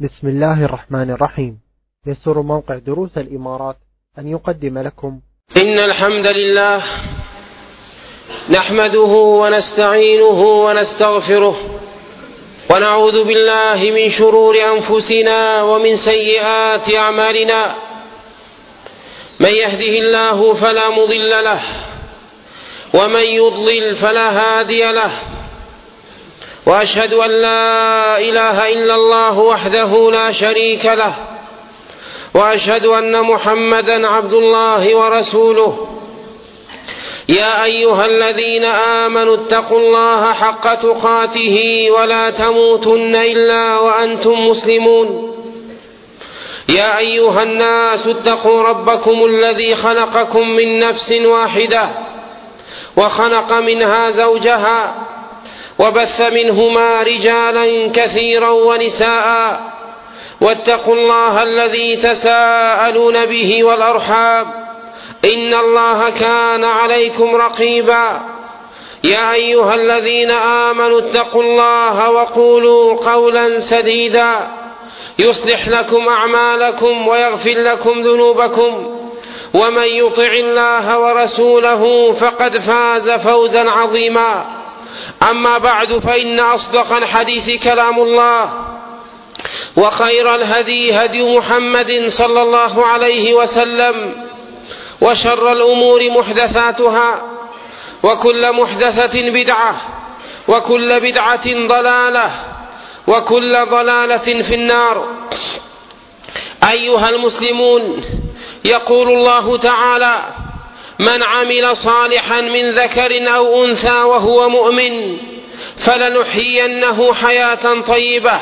بسم الله الرحمن الرحيم. يسر موقع دروس الإمارات أن يقدم لكم إن الحمد لله نحمده ونستعينه ونستغفره ونعوذ بالله من شرور أنفسنا ومن سيئات أعمالنا. من يهده الله فلا مضل له ومن يضلل فلا هادي له، وأشهد أن لا إله إلا الله وحده لا شريك له، وأشهد أن محمدا عبد الله ورسوله. يا أيها الذين آمنوا اتقوا الله حق تقاته ولا تموتن إلا وأنتم مسلمون. يا أيها الناس اتقوا ربكم الذي خلقكم من نفس واحدة وخلق منها زوجها وبث منهما رجالا كثيرا ونساء، واتقوا الله الذي تساءلون به والأرحام إن الله كان عليكم رقيبا. يا أيها الذين آمنوا اتقوا الله وقولوا قولا سديدا يصلح لكم أعمالكم ويغفر لكم ذنوبكم، ومن يطع الله ورسوله فقد فاز فوزا عظيما. أما بعد، فإن أصدق الحديث كلام الله، وخير الهدي هدي محمد صلى الله عليه وسلم، وشر الأمور محدثاتها، وكل محدثة بدعة، وكل بدعة ضلالة، وكل ضلالة في النار. أيها المسلمون، يقول الله تعالى: من عمل صالحا من ذكر أو أنثى وهو مؤمن فلنحيينه حياة طيبة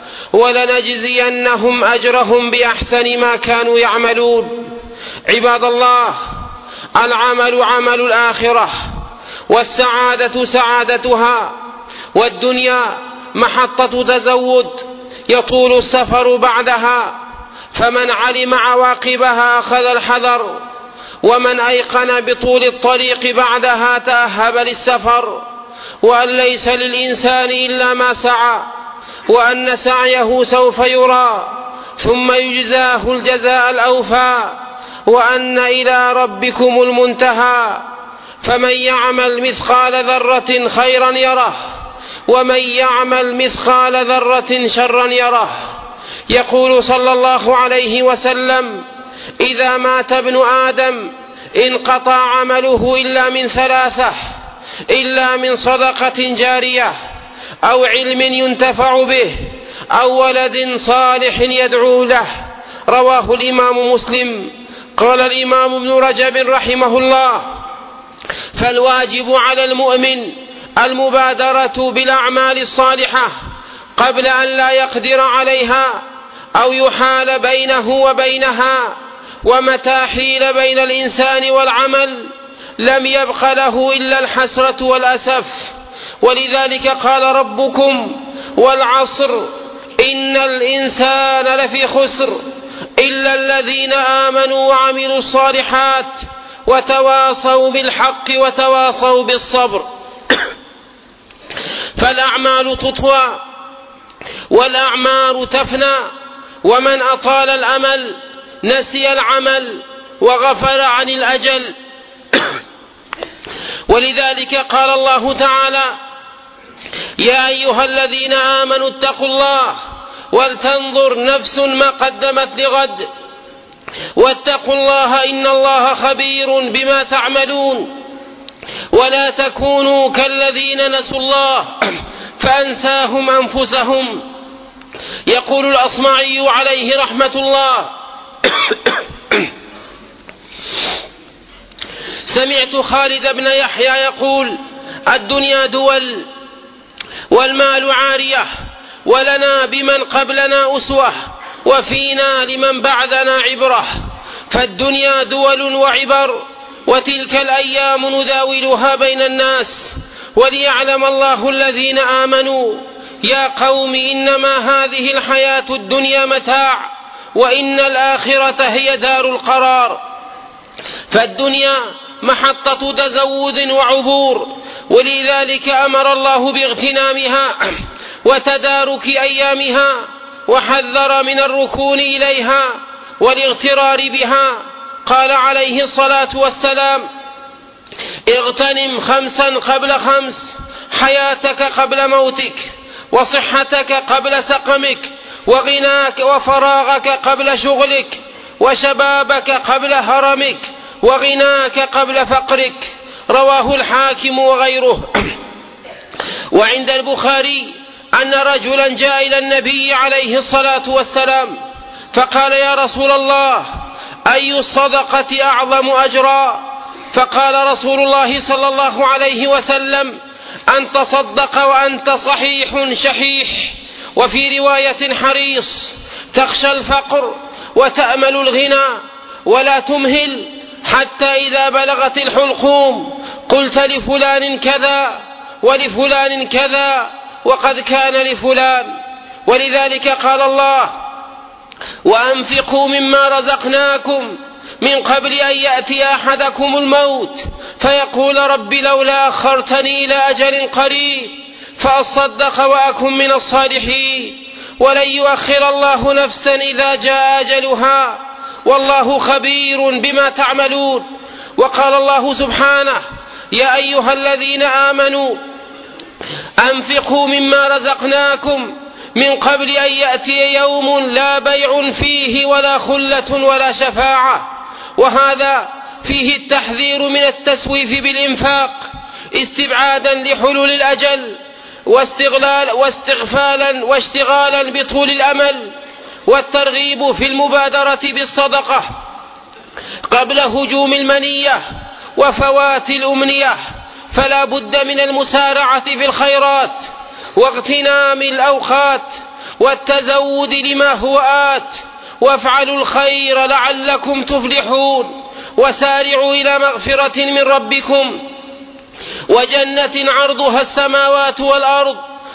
ولنجزينهم أجرهم بأحسن ما كانوا يعملون. عباد الله، العمل عمل الآخرة، والسعادة سعادتها، والدنيا محطة تزود يطول السفر بعدها، فمن علم عواقبها أخذ الحذر، ومن أيقن بطول الطريق بعدها تأهب للسفر، وأن ليس للإنسان إلا ما سعى، وأن سعيه سوف يرى ثم يجزاه الجزاء الأوفى، وأن إلى ربكم المنتهى. فمن يعمل مثقال ذرة خيرا يره، ومن يعمل مثقال ذرة شرا يره. يقول صلى الله عليه وسلم: إذا مات ابن آدم انقطع عمله إلا من ثلاثة: إلا من صدقة جارية، أو علم ينتفع به، أو ولد صالح يدعو له. رواه الإمام مسلم. قال الإمام ابن رجب رحمه الله: فالواجب على المؤمن المبادرة بالأعمال الصالحة قبل أن لا يقدر عليها أو يحال بينه وبينها، ومتى حيل بين الإنسان والعمل لم يبق له إلا الحسرة والأسف. ولذلك قال ربكم: والعصر إن الإنسان لفي خسر إلا الذين آمنوا وعملوا الصالحات وتواصوا بالحق وتواصوا بالصبر. فالأعمال تطوى والأعمار تفنى، ومن أطال الأمل نسي العمل وغفل عن الأجل. ولذلك قال الله تعالى: يا أيها الذين آمنوا اتقوا الله ولتنظر نفس ما قدمت لغد واتقوا الله إن الله خبير بما تعملون. ولا تكونوا كالذين نسوا الله فأنساهم أنفسهم. يقول الأصمعي عليه رحمة الله: سمعت خالد بن يحيى يقول: الدنيا دول والمال عارية، ولنا بمن قبلنا أسوة، وفينا لمن بعدنا عبرة. فالدنيا دول وعبر، وتلك الأيام نداولها بين الناس، وليعلم الله الذين آمنوا. يا قوم إنما هذه الحياة الدنيا متاع، وإن الآخرة هي دار القرار. فالدنيا محطة تزود وعبور، ولذلك أمر الله باغتنامها وتدارك أيامها، وحذر من الركون إليها والاغترار بها. قال عليه الصلاة والسلام: اغتنم 5 قبل 5، حياتك قبل موتك، وصحتك قبل سقمك، وغناك وفراغك قبل شغلك، وشبابك قبل هرمك، وغناك قبل فقرك. رواه الحاكم وغيره. وعند البخاري أن رجلا جاء إلى النبي عليه الصلاة والسلام فقال: يا رسول الله، أي الصدقة أعظم أجرا؟ فقال رسول الله صلى الله عليه وسلم: أن تصدق وأنت صحيح شحيح، وفي رواية حريص، تخشى الفقر وتأمل الغنى، ولا تمهل حتى إذا بلغت الحلقوم قلت لفلان كذا ولفلان كذا وقد كان لفلان. ولذلك قال الله: وأنفقوا مما رزقناكم من قبل أن يأتي أحدكم الموت فيقول رب لولا أخرتني إلى أجل قريب فأصدق وأكن من الصالحين، ولن يؤخر الله نفسا إذا جاء أجلها، والله خبير بما تعملون. وقال الله سبحانه: يا أيها الذين آمنوا أنفقوا مما رزقناكم من قبل أن يأتي يوم لا بيع فيه ولا خلة ولا شفاعة. وهذا فيه التحذير من التسويف بالإنفاق استبعادا لحلول الأجل واستغفالا واشتغالا بطول الأمل، والترغيب في المبادرة بالصدقة قبل هجوم المنية وفوات الأمنية. فلا بد من المسارعة في الخيرات واغتنام الأوقات والتزود لما هو آت، وافعلوا الخير لعلكم تفلحون، وسارعوا إلى مغفرة من ربكم وجنة عرضها السماوات والأرض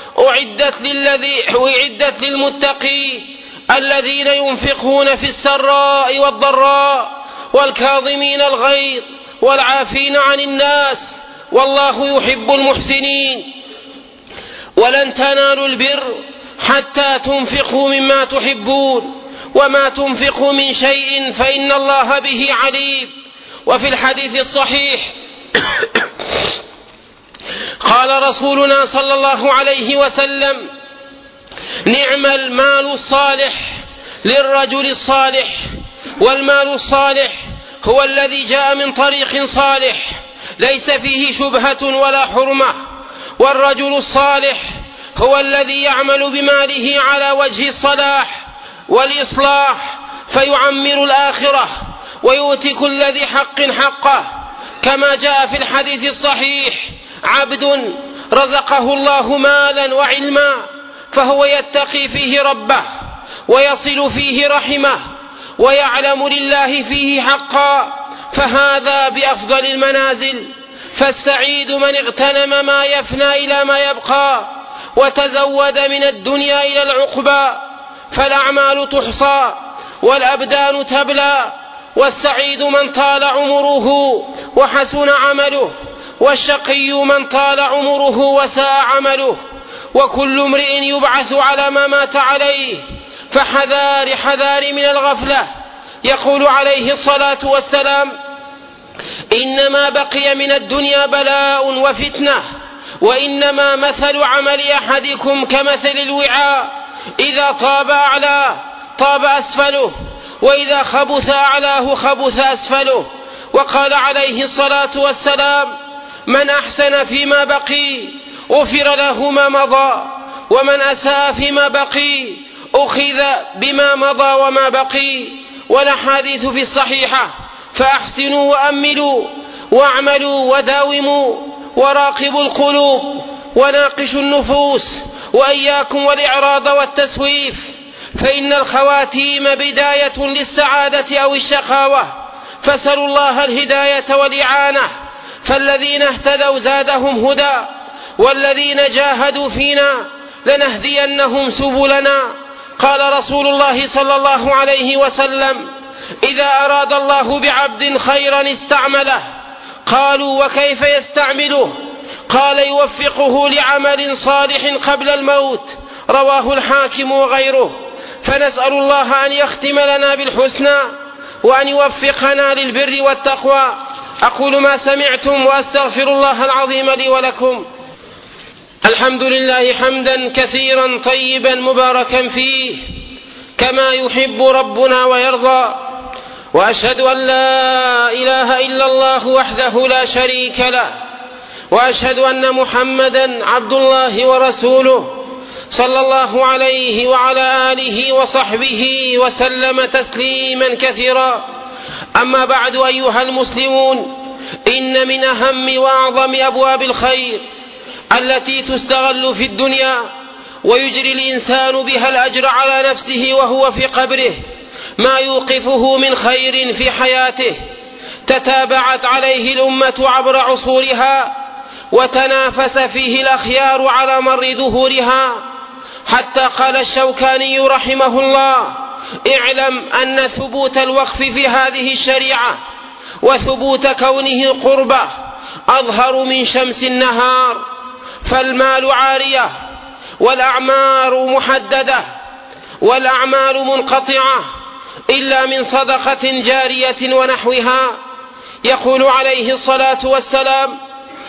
أعدت للمتقين الذين ينفقون في السراء والضراء والكاظمين الغيظ والعافين عن الناس والله يحب المحسنين. ولن تنالوا البر حتى تنفقوا مما تحبون، وما تنفقوا من شيء فإن الله به عليم. وفي الحديث الصحيح قال رسولنا صلى الله عليه وسلم: نعم المال الصالح للرجل الصالح، والمال الصالح هو الذي جاء من طريق صالح ليس فيه شبهة ولا حرمة، والرجل الصالح هو الذي يعمل بماله على وجه الصلاح والإصلاح فيعمر الآخرة ويؤتي كل ذي حق حقه، كما جاء في الحديث الصحيح: عبد رزقه الله مالا وعلما فهو يتقي فيه ربه ويصل فيه رحمه ويعلم لله فيه حقا، فهذا بأفضل المنازل. فالسعيد من اغتنم ما يفنى إلى ما يبقى وتزود من الدنيا إلى العقبى، فالأعمال تحصى والأبدان تبلى. والسعيد من طال عمره وحسن عمله، والشقي من طال عمره وساء عمله، وكل امرئ يبعث على ما مات عليه، فحذار من الغفلة. يقول عليه الصلاة والسلام: إنما بقي من الدنيا بلاء وفتنة، وإنما مثل عمل أحدكم كمثل الوعاء، إذا طاب أعلاه طاب أسفله، وإذا خبث أعلاه خبث أسفله. وقال عليه الصلاة والسلام: من أحسن فيما بقي غفر له ما مضى، ومن أساء فيما بقي أخذ بما مضى وما بقي. والأحاديث في الصحيحة: فأحسنوا وأملوا واعملوا وداوموا وراقبوا القلوب وناقشوا النفوس، وإياكم والإعراض والتسويف، فإن الخواتيم بداية للسعادة أو الشقاوة، فسلوا الله الهداية والإعانة. فالذين اهتدوا زادهم هدى، والذين جاهدوا فينا لنهدينهم سبلنا. قال رسول الله صلى الله عليه وسلم: إذا أراد الله بعبد خيرا استعمله. قالوا: وكيف يستعمله؟ قال: يوفقه لعمل صالح قبل الموت. رواه الحاكم وغيره. فنسأل الله أن يختم لنا بالحسنى وأن يوفقنا للبر والتقوى. أقول ما سمعتم وأستغفر الله العظيم لي ولكم. الحمد لله حمدا كثيرا طيبا مباركا فيه كما يحب ربنا ويرضى، وأشهد أن لا إله إلا الله وحده لا شريك له، وأشهد أن محمدا عبد الله ورسوله صلى الله عليه وعلى آله وصحبه وسلم تسليما كثيرا. أما بعد أيها المسلمون، إن من أهم وأعظم أبواب الخير التي تستغل في الدنيا ويجري الإنسان بها الأجر على نفسه وهو في قبره ما يوقفه من خير في حياته تتابعت عليه الأمة عبر عصورها وتنافس فيه الأخيار على مر ظهورها، حتى قال الشوكاني رحمه الله: اعلم أن ثبوت الوقف في هذه الشريعة وثبوت كونه قربة أظهر من شمس النهار، فالمال عارية والأعمار محددة والأعمال منقطعة إلا من صدقة جارية ونحوها. يقول عليه الصلاة والسلام: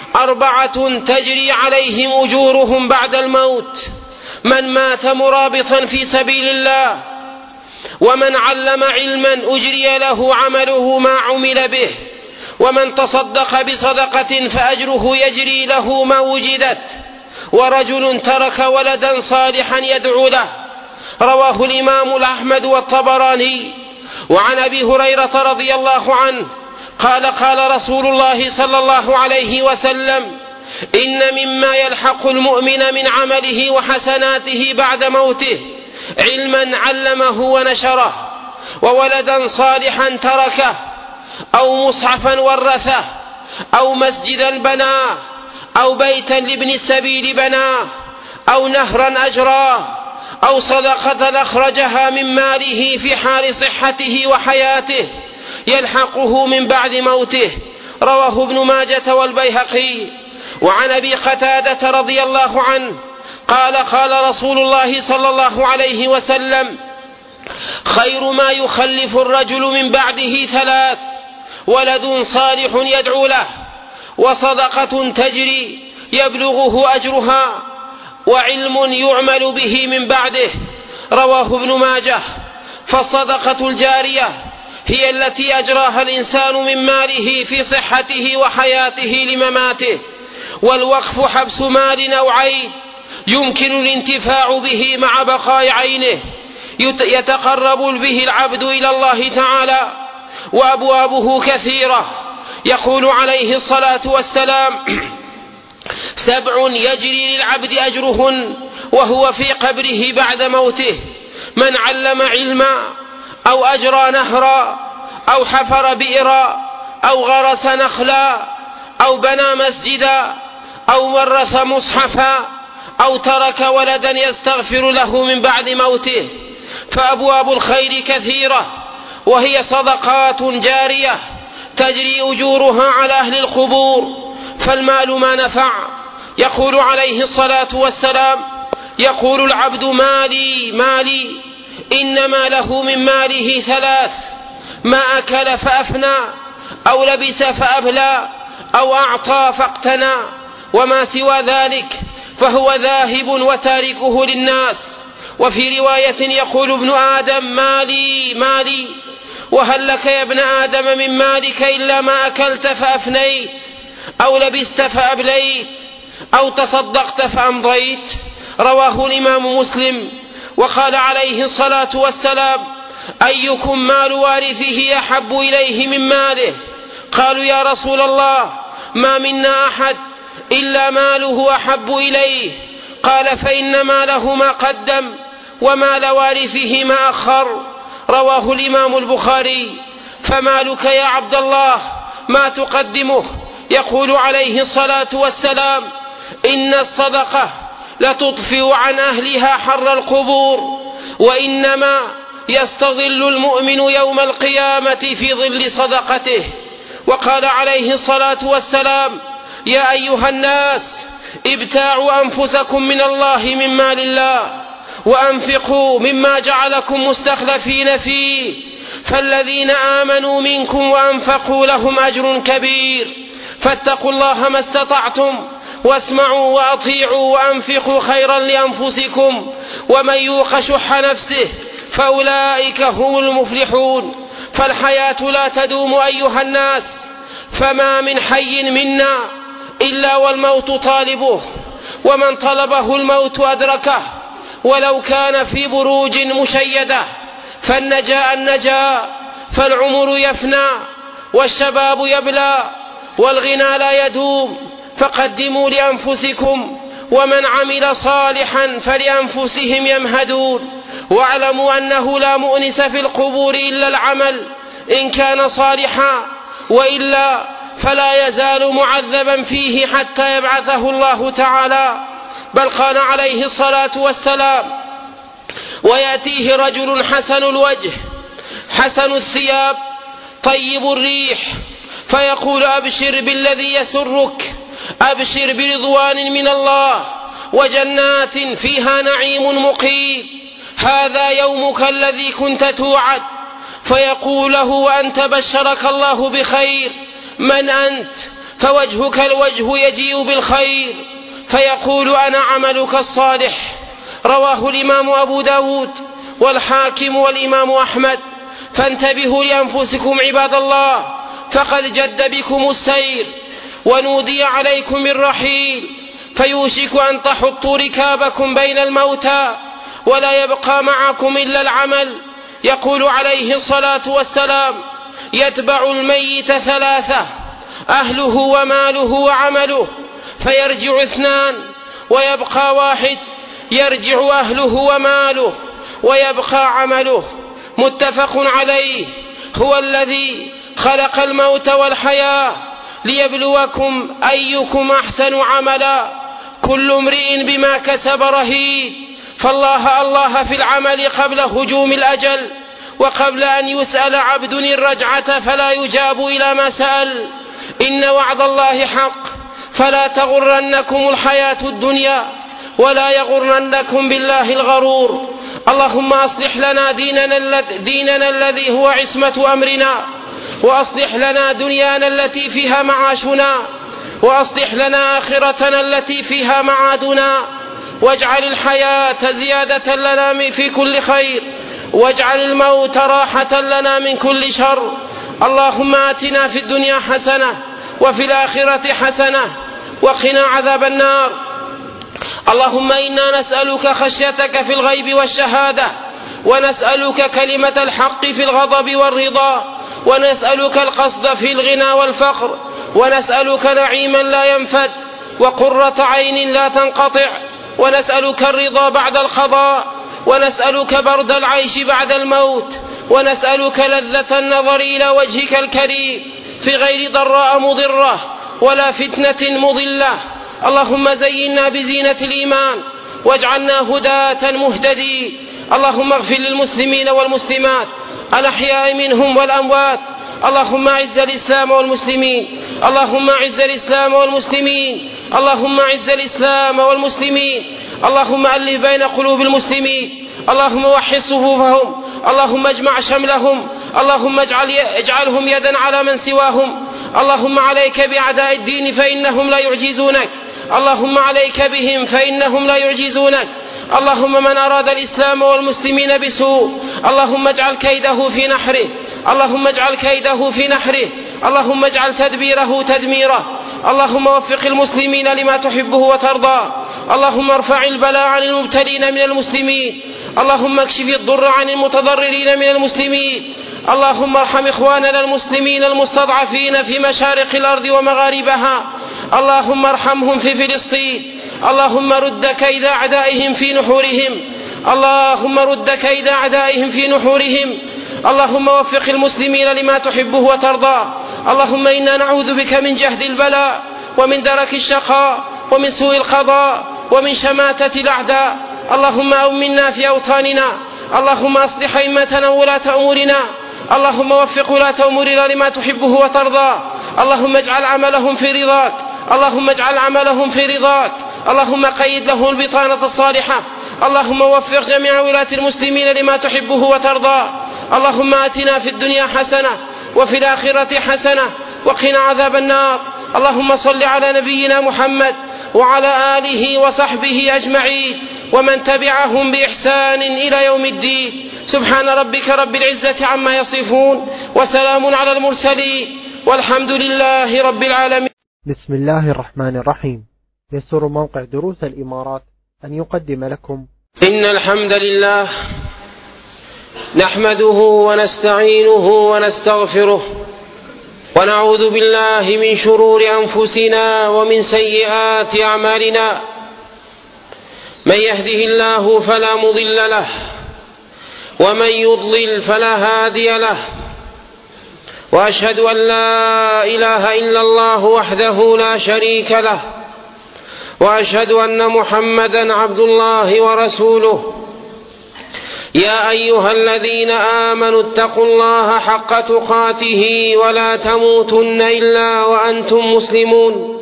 4 تجري عليهم أجورهم بعد الموت: من مات مرابطا في سبيل الله، ومن علم علما أجري له عمله ما عمل به، ومن تصدق بصدقة فأجره يجري له ما وجدت، ورجل ترك ولدا صالحا يدعو له. رواه الإمام أحمد والطبراني. وعن أبي هريرة رضي الله عنه قال: قال رسول الله صلى الله عليه وسلم: إن مما يلحق المؤمن من عمله وحسناته بعد موته علما علمه ونشره، وولدا صالحا تركه، أو مصحفا ورثه، أو مسجدا بناه، أو بيتا لابن السبيل بناه، أو نهرا أجراه، أو صدقة أخرجها من ماله في حال صحته وحياته يلحقه من بعد موته. رواه ابن ماجة والبيهقي. وعن أبي قتادة رضي الله عنه قال: قال رسول الله صلى الله عليه وسلم: خير ما يخلف الرجل من بعده 3: ولد صالح يدعو له، وصدقة تجري يبلغه أجرها، وعلم يعمل به من بعده. رواه ابن ماجه. فالصدقة الجارية هي التي أجراها الإنسان من ماله في صحته وحياته لمماته، والوقف حبس مال أو عين يمكن الانتفاع به مع بقاء عينه يتقرب به العبد إلى الله تعالى، وأبوابه كثيرة. يقول عليه الصلاة والسلام: 7 يجري للعبد أجرهن وهو في قبره بعد موته: من علم علما، أو أجرى نهرا، أو حفر بئرا، أو غرس نخلا، أو بنى مسجدا، أو ورث مصحفا، أو ترك ولدا يستغفر له من بعد موته. فأبواب الخير كثيرة، وهي صدقات جارية تجري أجورها على أهل القبور، فالمال ما نفع. يقول عليه الصلاة والسلام: يقول العبد: مالي مالي، إنما له من ماله 3: ما أكل فأفنى، أو لبس فأبلى، أو أعطى فاقتنى، وما سوى ذلك فهو ذاهب وتاركه للناس. وفي رواية يقول ابن آدم: مالي مالي، وهل لك يا ابن آدم من مالك إلا ما أكلت فأفنيت، أو لبست فأبليت، أو تصدقت فأمضيت. رواه الإمام مسلم. وقال عليه الصلاة والسلام: أيكم مال وارثه أحب إليه من ماله؟ قالوا: يا رسول الله، ما منا أحد إلا ماله أحب إليه. قال: فإن ماله ما قدم، ومال وارثه ما أخر. رواه الإمام البخاري. فمالك يا عبد الله ما تقدمه؟ يقول عليه الصلاة والسلام: إن الصدقة لتطفئ عن أهلها حر القبور، وإنما يستظل المؤمن يوم القيامة في ظل صدقته. وقال عليه الصلاة والسلام: يا أيها الناس ابتاعوا أنفسكم من الله من مال الله، وأنفقوا مما جعلكم مستخلفين فيه فالذين آمنوا منكم وأنفقوا لهم أجر كبير فاتقوا الله ما استطعتم واسمعوا وأطيعوا وأنفقوا خيرا لأنفسكم ومن يوق شح نفسه فأولئك هم المفلحون. فالحياة لا تدوم أيها الناس، فما من حي منا إلا والموت طالبه، ومن طلبه الموت أدركه ولو كان في بروج مشيدة. النجاء فالعمر يفنى والشباب يبلى والغنى لا يدوم، فقدموا لأنفسكم ومن عمل صالحا فلأنفسهم يمهدون. واعلموا أنه لا مؤنس في القبور إلا العمل إن كان صالحا، وإلا فلا يزال معذبا فيه حتى يبعثه الله تعالى. بل قال عليه الصلاة والسلام: ويأتيه رجل حسن الوجه حسن الثياب طيب الريح فيقول: أبشر بالذي يسرك، أبشر برضوان من الله وجنات فيها نعيم مقيم، هذا يومك الذي كنت توعد. فيقول له: وأنت بشرك الله بخير، من أنت؟ فوجهك الوجه يجيء بالخير. فيقول: أنا عملك الصالح. رواه الإمام أبو داود والحاكم والإمام أحمد. فانتبهوا لأنفسكم عباد الله، فقد جد بكم السير ونودي عليكم الرحيل، فيوشك أن تحطوا ركابكم بين الموتى ولا يبقى معكم إلا العمل. يقول عليه الصلاة والسلام: يتبع الميت ثلاثة: أهله وماله وعمله، فيرجع اثنان ويبقى واحد، يرجع أهله وماله ويبقى عمله. متفق عليه. هو الذي خلق الموت والحياة ليبلوكم أيكم أحسن عملا، كل امرئ بما كسب رهين. فالله في العمل قبل هجوم الأجل، وقبل أن يسأل عبد الرجعة فلا يجاب إلى ما سأل. إن وعد الله حق، فلا تغرنكم الحياة الدنيا ولا يغرنكم بالله الغرور. اللهم أصلح لنا ديننا الذي هو عصمة أمرنا، وأصلح لنا دنيانا التي فيها معاشنا، وأصلح لنا آخرتنا التي فيها معادنا، واجعل الحياة زيادة لنا في كل خير، واجعل الموت راحة لنا من كل شر. اللهم آتنا في الدنيا حسنة وفي الآخرة حسنة وقنا عذاب النار. اللهم إنا نسألك خشيتك في الغيب والشهادة، ونسألك كلمة الحق في الغضب والرضا، ونسألك القصد في الغنى والفقر، ونسألك نعيما لا ينفد وقرة عين لا تنقطع، ونسألك الرضا بعد القضاء، ونسألك برد العيش بعد الموت، ونسألك لذة النظر إلى وجهك الكريم في غير ضراء مضرة ولا فتنة مضلة. اللهم زينا بزينة الإيمان واجعلنا هداة مهتدين. اللهم اغفر للمسلمين والمسلمات الأحياء منهم والأموات. اللهم أعز الإسلام والمسلمين، اللهم أعز الإسلام والمسلمين، اللهم أعز الإسلام والمسلمين. اللهم ألف بين قلوب المسلمين، اللهم وحد صفوفهم، اللهم اجمع شملهم، اللهم اجعلهم يدا على من سواهم. اللهم عليك بأعداء الدين فإنهم لا يعجزونك، اللهم عليك بهم فإنهم لا يعجزونك. اللهم من أراد الإسلام والمسلمين بسوء اللهم اجعل كيده في نحره، اللهم اجعل كيده في نحره، اللهم اجعل تدبيره تدميره. اللهم وفق المسلمين لما تحبه وترضى. اللهم ارفع البلاء عن المبتلين من المسلمين، اللهم اكشف الضر عن المتضررين من المسلمين. اللهم ارحم إخواننا المسلمين المستضعفين في مشارق الأرض ومغاربها، اللهم ارحمهم في فلسطين. اللهم رد كيد أعدائهم في نحورهم، اللهم رد كيد أعدائهم في نحورهم. اللهم وفق المسلمين لما تحبه وترضى. اللهم إنا نعوذ بك من جهد البلاء ومن درك الشقاء ومن سوء القضاء ومن شماتة الأعداء. اللهم أمنا في أوطاننا، اللهم أصلح أئمتنا وولاة أمورنا، اللهم وفق ولاة أمورنا لما تحبه وترضى. اللهم اجعل عملهم في رضاك، اللهم اجعل عملهم في رضاك، اللهم قيد له البطانة الصالحة، اللهم وفق جميع ولاة المسلمين لما تحبه وترضى. اللهم آتنا في الدنيا حسنة وفي الآخرة حسنة وقنا عذاب النار. اللهم صل على نبينا محمد وعلى آله وصحبه أجمعين ومن تبعهم بإحسان إلى يوم الدين. سبحان ربك رب العزة عما يصفون وسلام على المرسلين والحمد لله رب العالمين. بسم الله الرحمن الرحيم. يسر موقع دروس الإمارات أن يقدم لكم إن الحمد لله نحمده ونستعينه ونستغفره ونعوذ بالله من شرور أنفسنا ومن سيئات أعمالنا. من يهده الله فلا مضل له ومن يضلل فلا هادي له، وأشهد أن لا إله إلا الله وحده لا شريك له، وأشهد أن محمدا عبد الله ورسوله. يا أيها الذين آمنوا اتقوا الله حق تقاته ولا تموتن إلا وأنتم مسلمون.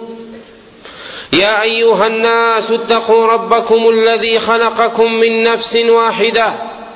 يا أيها الناس اتقوا ربكم الذي خلقكم من نفس واحدة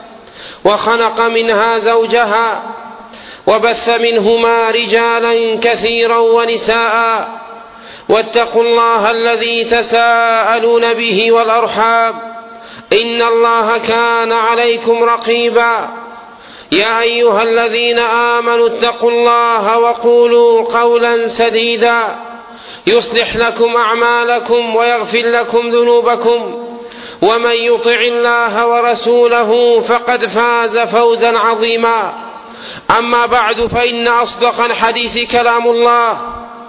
وخلق منها زوجها وبث منهما رجالا كثيرا ونساء، واتقوا الله الذي تساءلون به والأرحام إن الله كان عليكم رقيبا. يا أيها الذين آمنوا اتقوا الله وقولوا قولا سديدا يصلح لكم أعمالكم ويغفر لكم ذنوبكم، ومن يطع الله ورسوله فقد فاز فوزا عظيما. أما بعد، فإن أصدق الحديث كلام الله،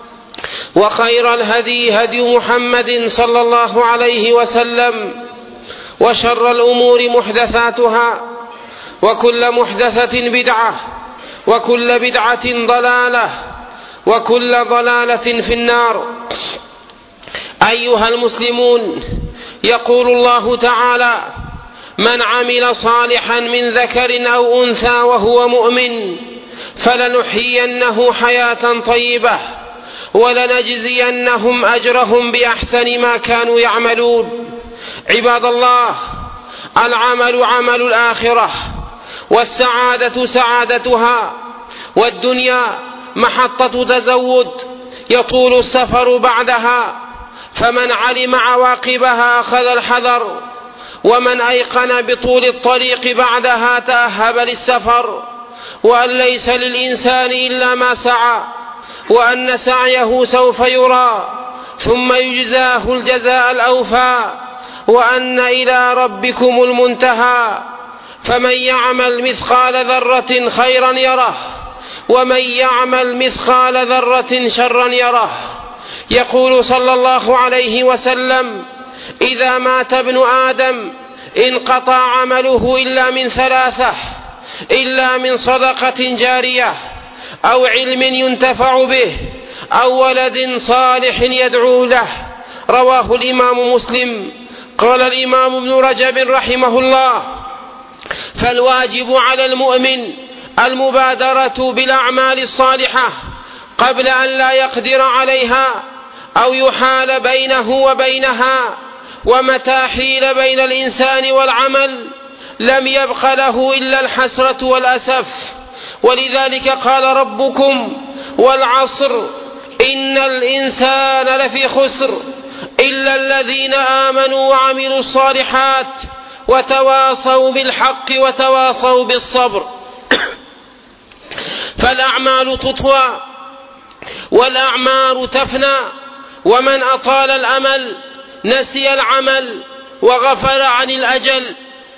وخير الهدي هدي محمد صلى الله عليه وسلم، وشر الأمور محدثاتها، وكل محدثة بدعة، وكل بدعة ضلالة، وكل ضلالة في النار. أيها المسلمون، يقول الله تعالى: من عمل صالحا من ذكر أو أنثى وهو مؤمن فلنحيينه حياة طيبة ولنجزينهم أجرهم بأحسن ما كانوا يعملون. عباد الله، العمل عمل الآخرة، والسعادة سعادتها، والدنيا محطة تزود يطول السفر بعدها، فمن علم عواقبها أخذ الحذر، ومن أيقن بطول الطريق بعدها تأهب للسفر، وأن ليس للإنسان إلا ما سعى، وأن سعيه سوف يرى ثم يجزاه الجزاء الأوفى، وأن إلى ربكم المنتهى. فمن يعمل مثقال ذرة خيرا يره، ومن يعمل مثقال ذرة شرا يره. يقول صلى الله عليه وسلم: إذا مات ابن آدم انقطع عمله إلا من ثلاثة: إلا من صدقة جارية، أو علم ينتفع به، أو ولد صالح يدعو له. رواه الإمام مسلم. قال الإمام ابن رجب رحمه الله: فالواجب على المؤمن المبادرة بالأعمال الصالحة قبل أن لا يقدر عليها أو يحال بينه وبينها، ومتى حيل بين الإنسان والعمل لم يبق له إلا الحسرة والأسف. ولذلك قال ربكم: والعصر إن الإنسان لفي خسر إلا الذين آمنوا وعملوا الصالحات وتواصوا بالحق وتواصوا بالصبر. فالأعمال تطوى والأعمار تفنى، ومن أطال الأمل نسي العمل وغفل عن الأجل.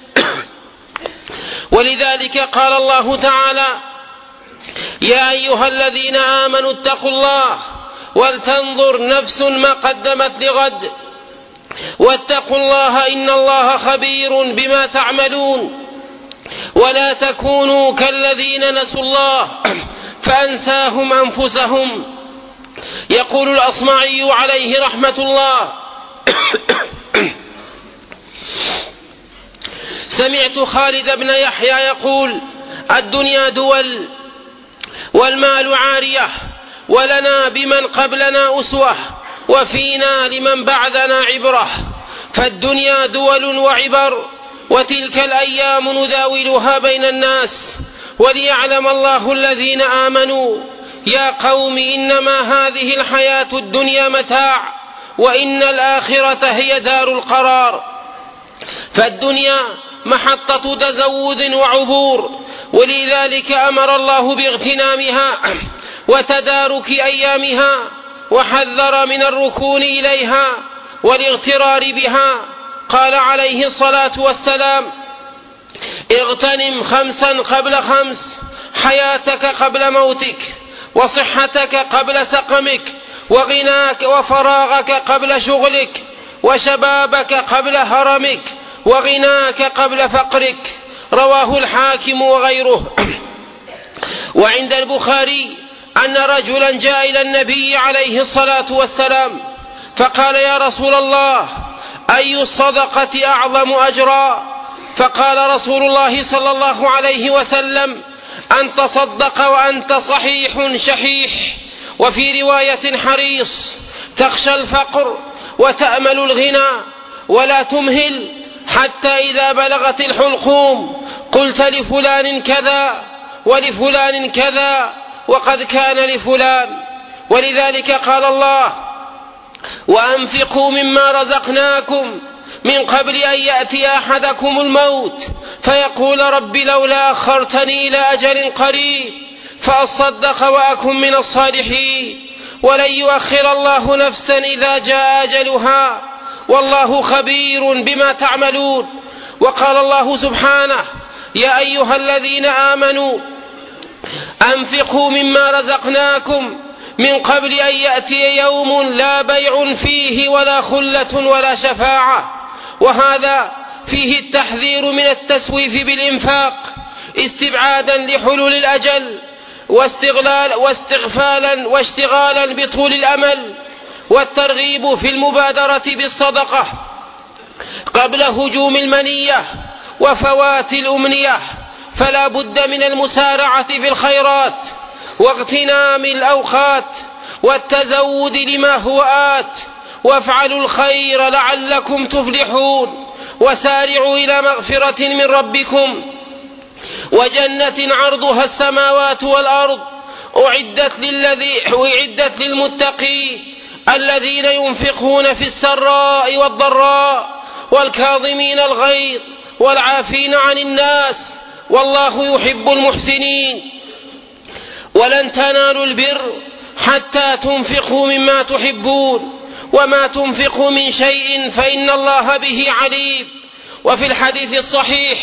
ولذلك قال الله تعالى: يا أيها الذين آمنوا اتقوا الله ولتنظر نفس ما قدمت لغد واتقوا الله إن الله خبير بما تعملون. ولا تكونوا كالذين نسوا الله فأنساهم أنفسهم. يقول الأصمعي عليه رحمة الله: سمعت خالد بن يحيى يقول: الدنيا دول والمال عارية، ولنا بمن قبلنا أسوة، وفينا لمن بعدنا عبرة. فالدنيا دول وعبر، وتلك الأيام نداولها بين الناس، وليعلم الله الذين آمنوا يا قوم إنما هذه الحياة الدنيا متاع، وإن الآخرة هي دار القرار. فالدنيا محطة تزود وعبور، ولذلك أمر الله باغتنامها وتدارك أيامها، وحذر من الركون إليها والاغترار بها. قال عليه الصلاة والسلام: اغتنم 5 قبل 5، حياتك قبل موتك، وصحتك قبل سقمك، وغناك وفراغك قبل شغلك، وشبابك قبل هرمك، وغناك قبل فقرك. رواه الحاكم وغيره. وعند البخاري أن رجلا جاء إلى النبي عليه الصلاة والسلام فقال: يا رسول الله، أي الصدقة أعظم أجرا؟ فقال رسول الله صلى الله عليه وسلم: أن تصدق وأنت صحيح شحيح، وفي رواية حريص، تخشى الفقر وتأمل الغنى، ولا تمهل حتى إذا بلغت الحلقوم قلت لفلان كذا ولفلان كذا وقد كان لفلان. ولذلك قال الله: وأنفقوا مما رزقناكم من قبل أن يأتي أحدكم الموت فيقول رب لولا أخرتني إلى أجل قريب فأصدق وأكن من الصالحين، ولن يؤخر الله نفسا إذا جاء أجلها، والله خبير بما تعملون. وقال الله سبحانه: يا أيها الذين آمنوا أنفقوا مما رزقناكم من قبل أن يأتي يوم لا بيع فيه ولا خلة ولا شفاعة. وهذا فيه التحذير من التسويف بالإنفاق استبعادا لحلول الأجل واستغفالا واشتغالا بطول الأمل، والترغيب في المبادرة بالصدقة قبل هجوم المنية وفوات الأمنية. فلا بد من المسارعة في الخيرات واغتنام الأوقات والتزود لما هو آت، وافعلوا الخير لعلكم تفلحون، وسارعوا إلى مغفرة من ربكم وجنة عرضها السماوات والأرض أعدت للمتقين الذين ينفقون في السراء والضراء والكاظمين الغيظ والعافين عن الناس والله يحب المحسنين. ولن تنالوا البر حتى تنفقوا مما تحبون، وما تنفقوا من شيء فإن الله به عليم. وفي الحديث الصحيح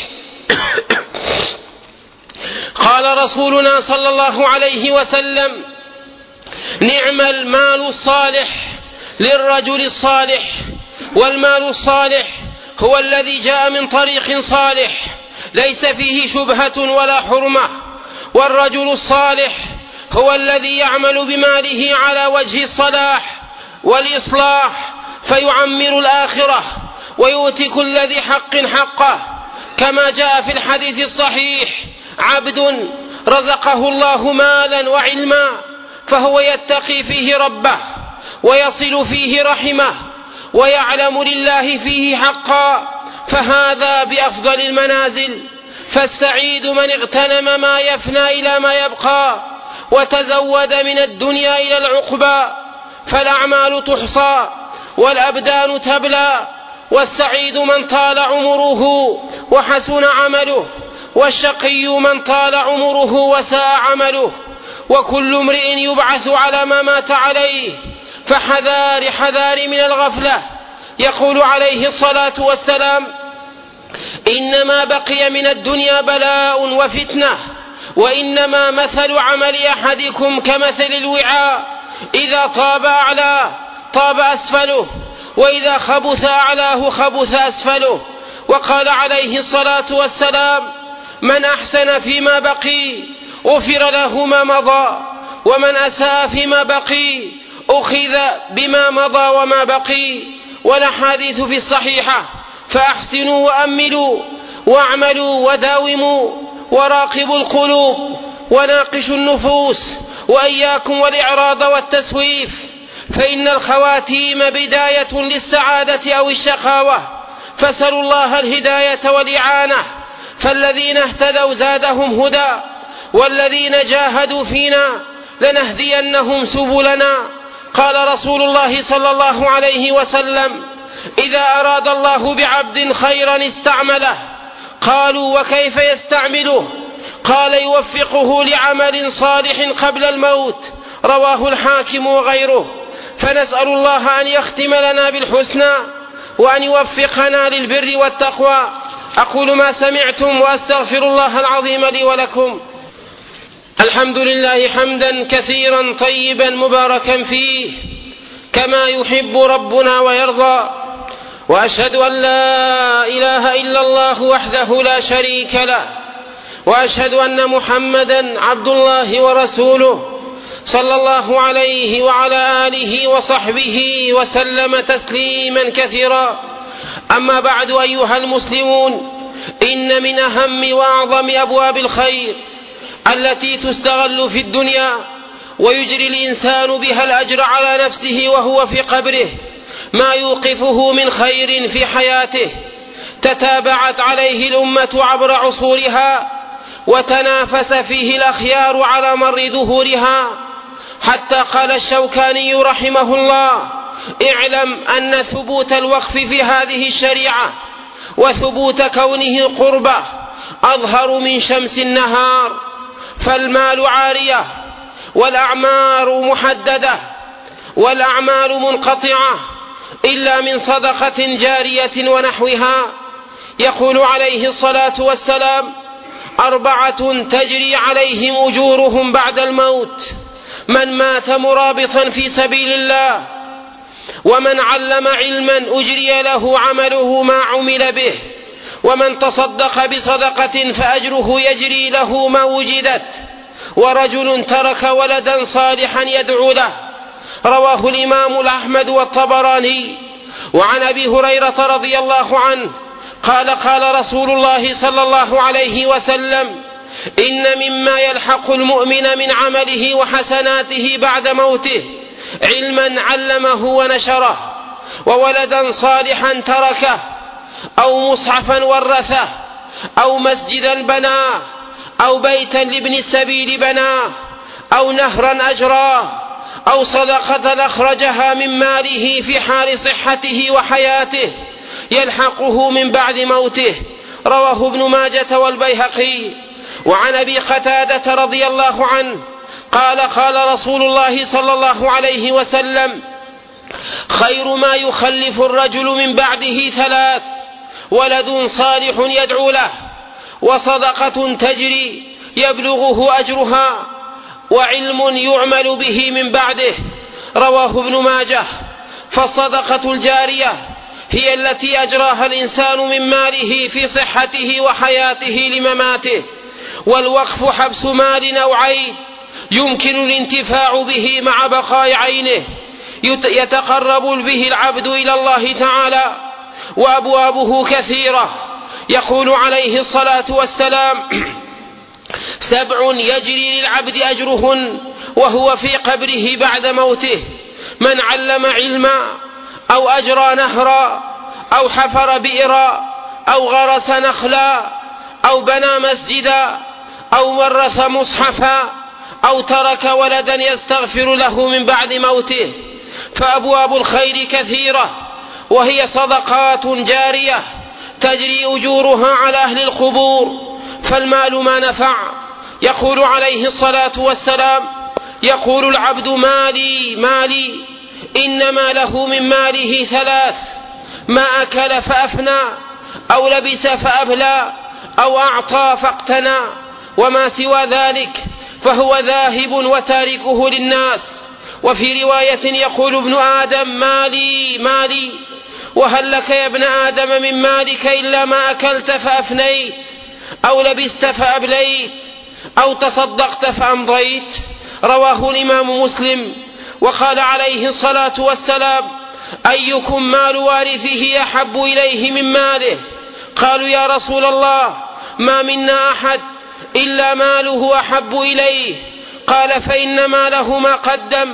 قال رسولنا صلى الله عليه وسلم: نعم المال الصالح للرجل الصالح، والمال الصالح هو الذي جاء من طريق صالح ليس فيه شبهة ولا حرمة، والرجل الصالح هو الذي يعمل بماله على وجه الصلاح والإصلاح فيعمر الآخرة ويؤتي كل ذي حق حقه، كما جاء في الحديث الصحيح: عبد رزقه الله مالا وعلما فهو يتقي فيه ربه ويصل فيه رحمه ويعلم لله فيه حقا، فهذا بأفضل المنازل. فالسعيد من اغتنم ما يفنى إلى ما يبقى وتزود من الدنيا إلى العقبى، فالأعمال تحصى والأبدان تبلى. والسعيد من طال عمره وحسن عمله، والشقي من طال عمره وساء عمله، وكل امرئ يبعث على ما مات عليه، فحذار من الغفلة. يقول عليه الصلاة والسلام: إنما بقي من الدنيا بلاء وفتنة، وإنما مثل عمل أحدكم كمثل الوعاء، إذا طاب أعلاه طاب أسفله، وإذا خبث أعلاه خبث أسفله. وقال عليه الصلاة والسلام: من أحسن فيما بقي غفر له ما مضى، ومن أساء فيما بقي أخذ بما مضى وما بقي. والأحاديث في الصحيحة: فأحسنوا وأملوا واعملوا وداوموا وراقبوا القلوب وناقشوا النفوس، وإياكم والإعراض والتسويف، فإن الخواتيم بداية للسعادة أو الشقاوة، فاسألوا الله الهداية والإعانة. فالذين اهتدوا زادهم هدى، والذين جاهدوا فينا لنهدينهم سبلنا. قال رسول الله صلى الله عليه وسلم: إذا أراد الله بعبد خيرا استعمله. قالوا: وكيف يستعمله؟ قال: يوفقه لعمل صالح قبل الموت. رواه الحاكم وغيره. فنسأل الله أن يختم لنا بالحسنى وأن يوفقنا للبر والتقوى. أقول ما سمعتم وأستغفر الله العظيم لي ولكم. الحمد لله حمدا كثيرا طيبا مباركا فيه كما يحب ربنا ويرضى، وأشهد أن لا إله إلا الله وحده لا شريك له، وأشهد أن محمدا عبد الله ورسوله صلى الله عليه وعلى آله وصحبه وسلم تسليما كثيرا. أما بعد، أيها المسلمون، إن من أهم وأعظم أبواب الخير التي تستغل في الدنيا ويجري الإنسان بها الأجر على نفسه وهو في قبره ما يوقفه من خير في حياته تتابعت عليه الأمة عبر عصورها، وتنافس فيه الأخيار على مر ظهورها، حتى قال الشوكاني رحمه الله: اعلم أن ثبوت الوقف في هذه الشريعة وثبوت كونه قربة أظهر من شمس النهار، فالمال عارية والأعمار محددة والأعمال منقطعة إلا من صدقة جارية ونحوها. يقول عليه الصلاة والسلام: 4 تجري عليهم أجورهم بعد الموت: من مات مرابطا في سبيل الله، ومن علم علما أجري له عمله ما عمل به، ومن تصدق بصدقة فأجره يجري له ما وجدت، ورجل ترك ولدا صالحا يدعو له. رواه الإمام أحمد والطبراني. وعن أبي هريرة رضي الله عنه قال: قال رسول الله صلى الله عليه وسلم: إن مما يلحق المؤمن من عمله وحسناته بعد موته علما علمه ونشره، وولدا صالحا تركه، أو مصحفا ورثه، أو مسجدا بناه، أو بيتا لابن السبيل بناه، أو نهرا أجراه، أو صدقة أخرجها من ماله في حال صحته وحياته يلحقه من بعد موته. رواه ابن ماجة والبيهقي. وعن أبي قتادة رضي الله عنه قال: قال رسول الله صلى الله عليه وسلم: خير ما يخلف الرجل من بعده 3: ولد صالح يدعو له، وصدقة تجري يبلغه أجرها، وعلم يعمل به من بعده. رواه ابن ماجه. فالصدقة الجارية هي التي أجراها الإنسان من ماله في صحته وحياته لمماته، والوقف حبس مال أو عين يمكن الانتفاع به مع بقاء عينه يتقرب به العبد إلى الله تعالى، وأبوابه كثيرة. يقول عليه الصلاة والسلام: 7 يجري للعبد أجرهن وهو في قبره بعد موته: من علم علما، أو أجرى نهرا، أو حفر بئرا، أو غرس نخلا، أو بنى مسجدا، أو ورث مصحفا، أو ترك ولدا يستغفر له من بعد موته. فأبواب الخير كثيرة، وهي صدقات جارية تجري أجورها على أهل القبور، فالمال ما نفع. يقول عليه الصلاة والسلام: يقول العبد: مالي مالي، إنما له من ماله 3: ما أكل فأفنى، أو لبس فأبلى، أو أعطى فاقتنى، وما سوى ذلك فهو ذاهب وتاركه للناس. وفي رواية يقول ابن آدم: مالي مالي، وهل لك يا ابن آدم من مالك إلا ما أكلت فأفنيت، أو لبست فأبليت، أو تصدقت فأمضيت. رواه الإمام مسلم. وقال عليه الصلاة والسلام: أيكم مال وارثه أحب إليه من ماله؟ قالوا: يا رسول الله، ما منا أحد إلا ماله أحب إليه. قال: فإن ماله ما قدم،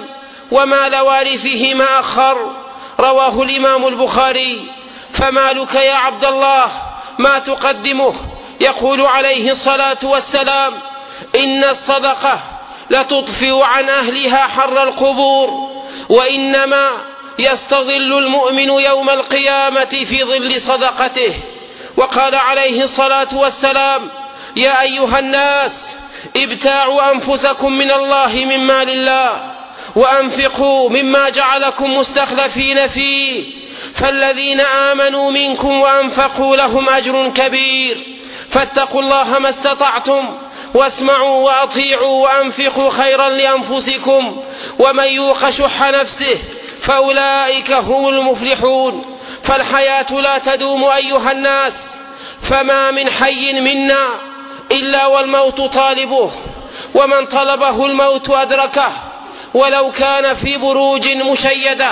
ومال وارثه ما أخر. رواه الإمام البخاري. فمالك يا عبد الله ما تقدمه؟ يقول عليه الصلاة والسلام: إن الصدقة لتطفئ عن أهلها حر القبور، وإنما يستظل المؤمن يوم القيامة في ظل صدقته. وقال عليه الصلاة والسلام: يا أيها الناس ابتاعوا أنفسكم من الله من مال الله، وأنفقوا مما جعلكم مستخلفين فيه، فالذين آمنوا منكم وأنفقوا لهم أجر كبير. فاتقوا الله ما استطعتم، واسمعوا وأطيعوا وأنفقوا خيرا لأنفسكم، ومن يوق شح نفسه فأولئك هم المفلحون. فالحياة لا تدوم أيها الناس، فما من حي منا إلا والموت طالبه، ومن طلبه الموت أدركه ولو كان في بروج مشيدة.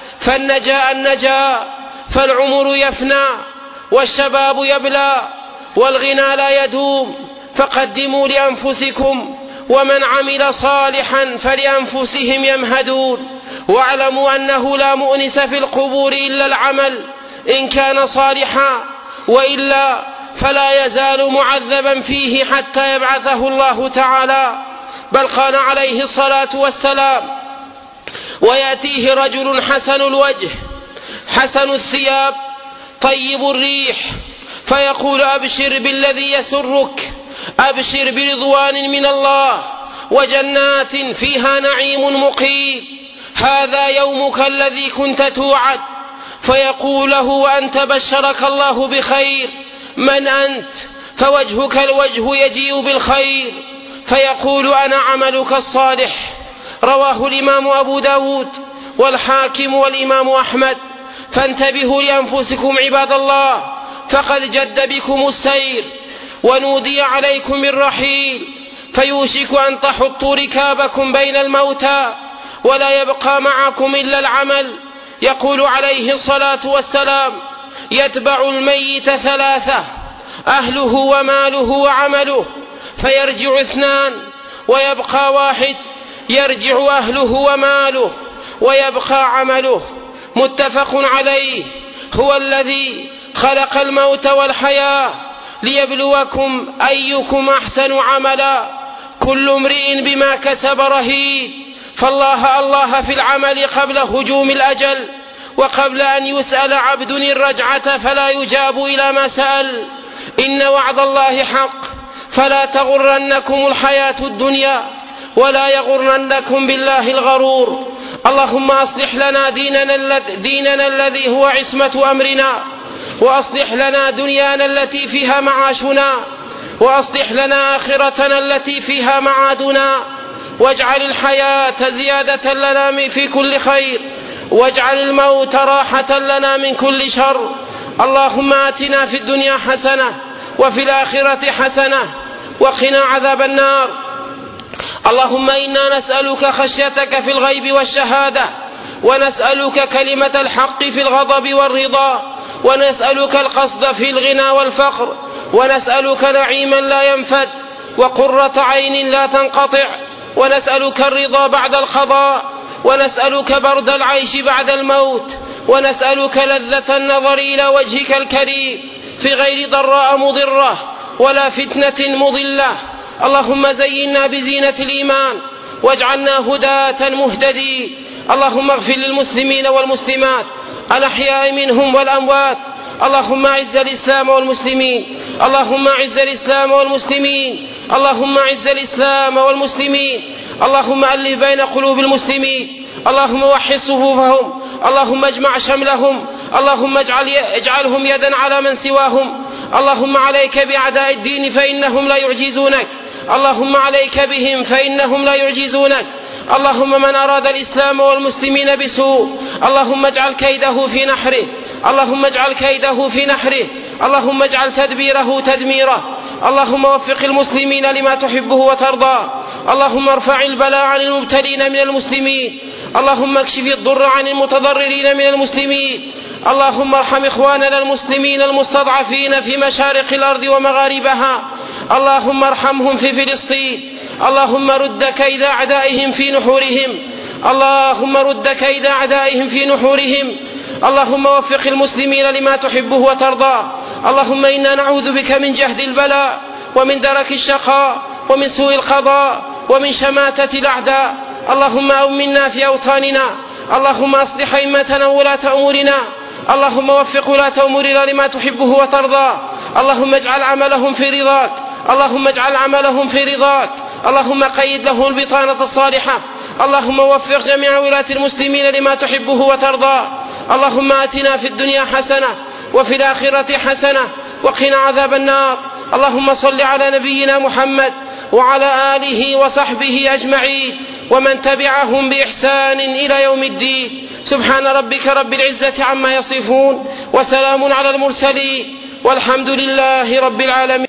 النجاء فالعمر يفنى، والشباب يبلى، والغنى لا يدوم. فقدموا لأنفسكم، ومن عمل صالحا فلأنفسهم يمهدون. واعلموا أنه لا مؤنس في القبور إلا العمل إن كان صالحا، وإلا فلا يزال معذبا فيه حتى يبعثه الله تعالى. بل قال عليه الصلاة والسلام: ويأتيه رجل حسن الوجه حسن الثياب طيب الريح، فيقول: أبشر بالذي يسرك، أبشر برضوان من الله وجنات فيها نعيم مقيم، هذا يومك الذي كنت توعد. فيقول له: وأنت بشرك الله بخير، من أنت؟ فوجهك الوجه يجيء بالخير. فيقول: أنا عملك الصالح. رواه الإمام أبو داود والحاكم والإمام أحمد. فانتبهوا لأنفسكم عباد الله، فقد جد بكم السير ونودي عليكم الرحيل، فيوشك أن تحطوا ركابكم بين الموتى ولا يبقى معكم إلا العمل. يقول عليه الصلاة والسلام: يتبع الميت ثلاثة: أهله وماله وعمله، فيرجع اثنان ويبقى واحد، يرجع أهله وماله ويبقى عمله. متفق عليه. هو الذي خلق الموت والحياة ليبلوكم أيكم أحسن عملا، كل امرئ بما كسب رهين. فالله في العمل قبل هجوم الأجل، وقبل أن يسأل عبد الرجعة فلا يجاب إلى ما سأل. إن وعد الله حق، فلا تغرنكم الحياة الدنيا ولا يغرنكم بالله الغرور. اللهم أصلح لنا ديننا الذي هو عصمة أمرنا، وأصلح لنا دنيانا التي فيها معاشنا، وأصلح لنا آخرتنا التي فيها معادنا، واجعل الحياة زيادة لنا في كل خير، واجعل الموت راحة لنا من كل شر. اللهم آتنا في الدنيا حسنة وفي الآخرة حسنة وقنا عذاب النار. اللهم إنا نسألك خشيتك في الغيب والشهادة، ونسألك كلمة الحق في الغضب والرضا، ونسألك القصد في الغنى والفقر، ونسألك نعيما لا ينفد وقرة عين لا تنقطع، ونسألك الرضا بعد القضاء، ونسألك برد العيش بعد الموت، ونسألك لذة النظر إلى وجهك الكريم في غير ضراء مضرة ولا فتنة مضلة. اللهم زينا بزينة الإيمان واجعلنا هداة مهتدين. اللهم اغفر للمسلمين والمسلمات الأحياء منهم والأموات. اللهم أعز الإسلام والمسلمين، اللهم أعز الإسلام والمسلمين، اللهم أعز الإسلام والمسلمين. اللهم ألف بين قلوب المسلمين، اللهم وحد صفوفهم، اللهم اجمع شملهم، اللهم اجعلهم يدا على من سواهم. اللهم عليك بأعداء الدين فإنهم لا يعجزونك، اللهم عليك بهم فإنهم لا يعجزونك. اللهم من أراد الإسلام والمسلمين بسوء اللهم اجعل كيده في نحره، اللهم اجعل كيده في نحره، اللهم اجعل تدبيره تدميره. اللهم وفق المسلمين لما تحبه وترضى. اللهم ارفع البلاء عن المبتلين من المسلمين، اللهم اكشف الضر عن المتضررين من المسلمين. اللهم ارحم إخواننا المسلمين المستضعفين في مشارق الأرض ومغاربها، اللهم ارحمهم في فلسطين. اللهم رد كيد أعدائهم في نحورهم، اللهم رد كيد أعدائهم في نحورهم. اللهم وفق المسلمين لما تحبه وترضى. اللهم إنا نعوذ بك من جهد البلاء ومن درك الشقاء ومن سوء القضاء ومن شماتة الأعداء. اللهم أمنا في أوطاننا. اللهم أصلح أئمتنا وولاة أمورنا. اللهم وفق ولاة أمورنا لما تحبه وترضى. اللهم اجعل عملهم في رضاك. اللهم اجعل عملهم في رضاك. اللهم قيد له البطانة الصالحة. اللهم وفق جميع ولاة المسلمين لما تحبه وترضى. اللهم آتنا في الدنيا حسنة وفي الآخرة حسنة وقنا عذاب النار. اللهم صل على نبينا محمد وعلى آله وصحبه أجمعين ومن تبعهم بإحسان إلى يوم الدين. سبحان ربك رب العزة عما يصفون وسلام على المرسلين والحمد لله رب العالمين.